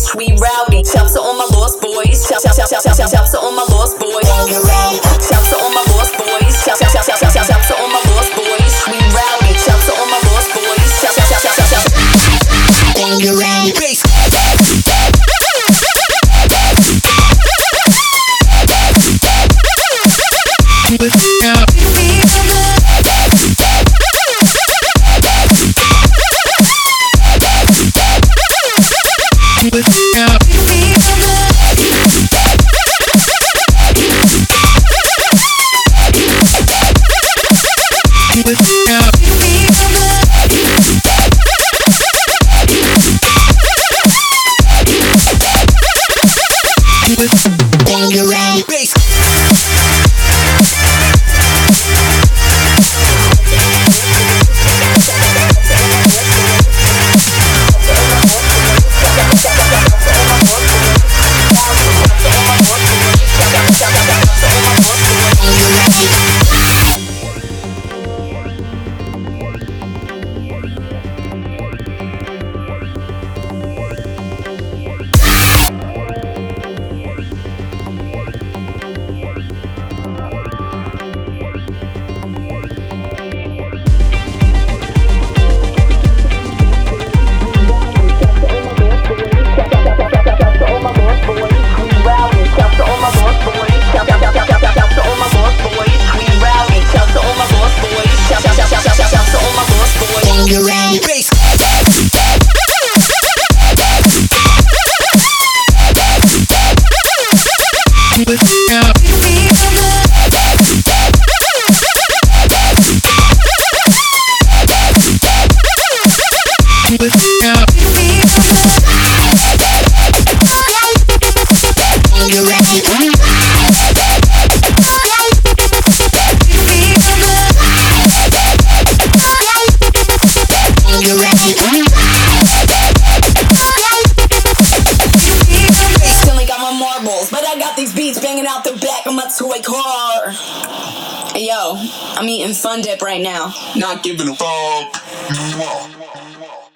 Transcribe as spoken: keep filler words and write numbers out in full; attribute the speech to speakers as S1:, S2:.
S1: we rowdy. Shout to all my lost boys. Shout, shout, shout, shout, shout, shout, shout to all my lost boys. Shout to all my lost boys. Shout, shout, shout, shout, shout, shout, shout to all my lost boys. We rowdy. Shout to all my lost boys. Shout, shout, shout, shout, shout, shout. Bangarang bass. Keep it up. Keep it up. Keep it up. Keep it bangarang bass. Bangarang bass. Keep it up. Keep it up. Bangarang. But I got these beats banging out the back of my toy car. Hey yo, I'm eating Fun Dip right now.
S2: Not giving a fuck.